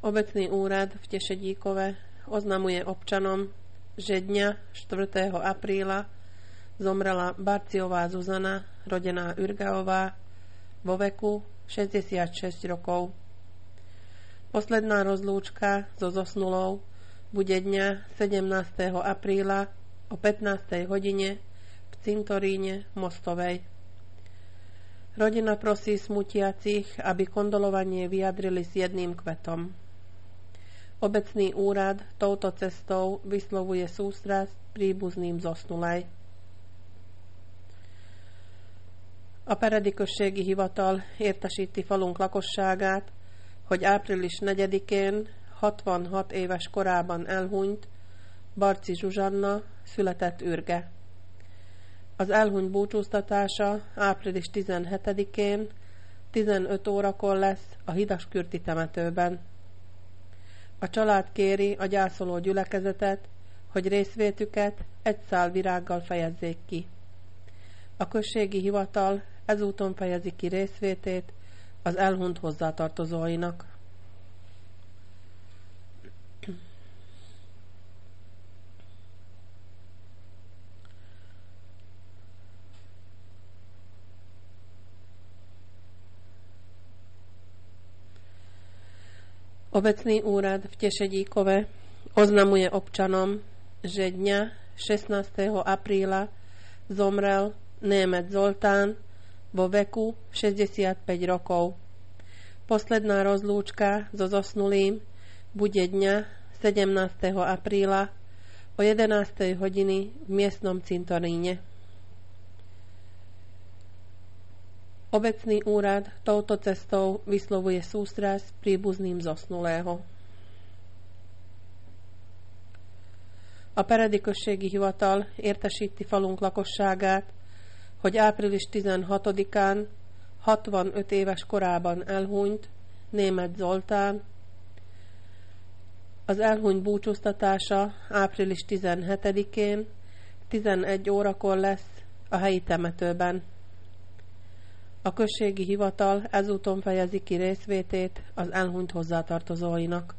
Obecný úrad v Tešedíkove oznamuje občanom, že dňa 4. apríla zomrela Barciová Zuzana, rodená Ürgeová, vo veku 66 rokov. Posledná rozlúčka so zosnulou bude dňa 17. apríla o 15. hodine v cintoríne Mostovej. Rodina prosí smutiacich, aby kondolovanie vyjadrili s jedným kvetom. Obecný úrad touto cestou vyslovuje sústrasť príbuzným zosnulej. A Peredi községi hivatal értesíti falunk lakosságát, hogy április 4-én 66 éves korában elhunyt Barci Zsuzsanna született Ürge. Az elhunyt búcsúztatása április 17-én 15 órakor lesz a Hidaskürti temetőben. A család kéri a gyászoló gyülekezetet, hogy részvétüket egy szál virággal fejezzék ki. A községi hivatal ezúton fejezi ki részvétét az elhunyt hozzátartozóinak. Obecný úrad v Tešedíkove oznamuje občanom, že dňa 16. apríla zomrel Németh Zoltán vo veku 65 rokov. Posledná rozlúčka so zosnulým bude dňa 17. apríla o 11. hodiny v miestnom cintoríne. Obecný úrad touto cestou vyslovuje sústrasť príbuzným zosnulého. A Peredi községi hivatal értesíti falunk lakosságát, hogy április 16-án 65 éves korában elhunyt Németh Zoltán. Az elhunyt búcsúztatása április 17-én 11 órakor lesz a helyi temetőben. A községi hivatal ezúton fejezi ki részvétét az elhunyt hozzátartozóinak.